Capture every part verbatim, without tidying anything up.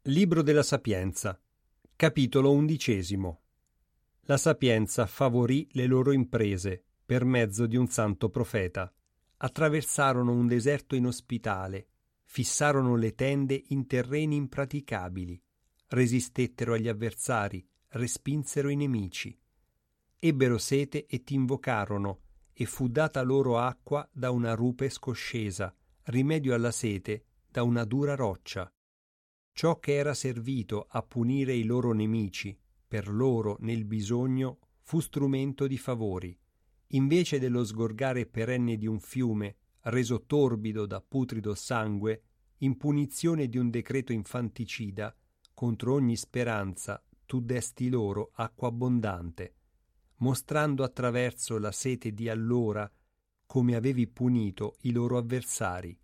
Libro della Sapienza, capitolo undicesimo. La sapienza favorì le loro imprese per mezzo di un santo profeta. Attraversarono un deserto inospitale, fissarono le tende in terreni impraticabili, resistettero agli avversari, respinsero i nemici. Ebbero sete e t'invocarono, e fu data loro acqua da una rupe scoscesa, rimedio alla sete da una dura roccia. Ciò che era servito a punire i loro nemici, per loro nel bisogno, fu strumento di favori. Invece dello sgorgare perenne di un fiume, reso torbido da putrido sangue, in punizione di un decreto infanticida, contro ogni speranza tu desti loro acqua abbondante, mostrando attraverso la sete di allora come avevi punito i loro avversari.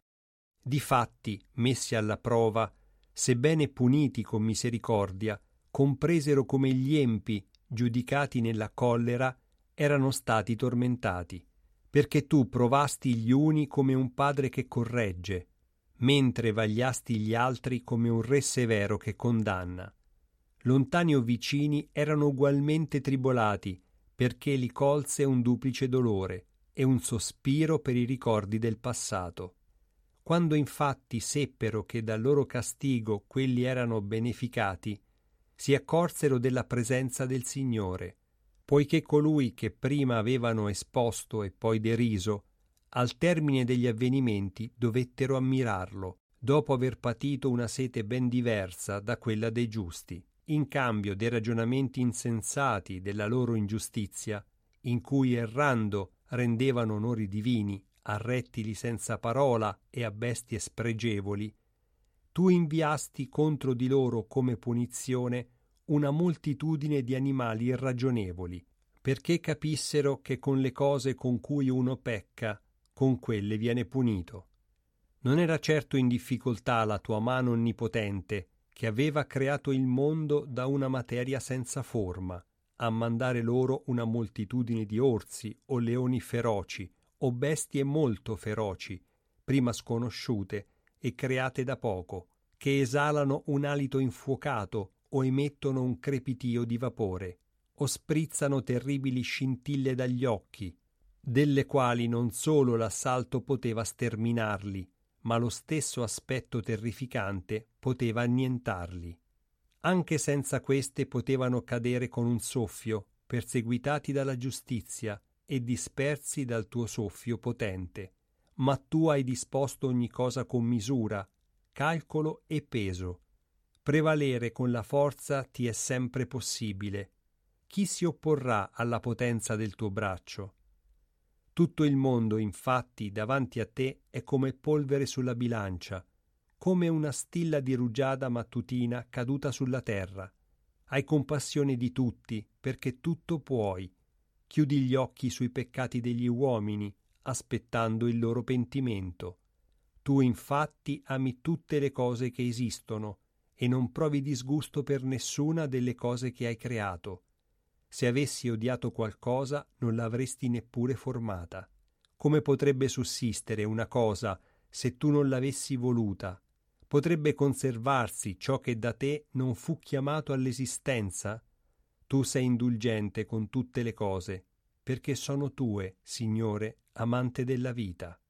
Difatti, messi alla prova, sebbene puniti con misericordia, compresero come gli empi, giudicati nella collera, erano stati tormentati, perché tu provasti gli uni come un padre che corregge, mentre vagliasti gli altri come un re severo che condanna. Lontani o vicini erano ugualmente tribolati, perché li colse un duplice dolore e un sospiro per i ricordi del passato. Quando infatti seppero che dal loro castigo quelli erano beneficati, si accorsero della presenza del Signore, poiché colui che prima avevano esposto e poi deriso, al termine degli avvenimenti dovettero ammirarlo, dopo aver patito una sete ben diversa da quella dei giusti, in cambio dei ragionamenti insensati della loro ingiustizia, in cui errando rendevano onori divini a rettili senza parola e a bestie spregevoli, tu inviasti contro di loro come punizione una moltitudine di animali irragionevoli, perché capissero che con le cose con cui uno pecca, con quelle viene punito. Non era certo in difficoltà la tua mano onnipotente, che aveva creato il mondo da una materia senza forma, a mandare loro una moltitudine di orsi o leoni feroci, o bestie molto feroci, prima sconosciute e create da poco, che esalano un alito infuocato o emettono un crepitio di vapore, o sprizzano terribili scintille dagli occhi, delle quali non solo l'assalto poteva sterminarli, ma lo stesso aspetto terrificante poteva annientarli. Anche senza queste potevano cadere con un soffio, perseguitati dalla giustizia, e dispersi dal tuo soffio potente, ma tu hai disposto ogni cosa con misura, calcolo e peso. Prevalere con la forza ti è sempre possibile. Chi si opporrà alla potenza del tuo braccio? Tutto il mondo, infatti, davanti a te è come polvere sulla bilancia, come una stilla di rugiada mattutina caduta sulla terra. Hai compassione di tutti, perché tutto puoi. Chiudi gli occhi sui peccati degli uomini, aspettando il loro pentimento. Tu infatti ami tutte le cose che esistono e non provi disgusto per nessuna delle cose che hai creato. Se avessi odiato qualcosa non l'avresti neppure formata. Come potrebbe sussistere una cosa se tu non l'avessi voluta? Potrebbe conservarsi ciò che da te non fu chiamato all'esistenza? Tu sei indulgente con tutte le cose, perché sono tue, Signore, amante della vita.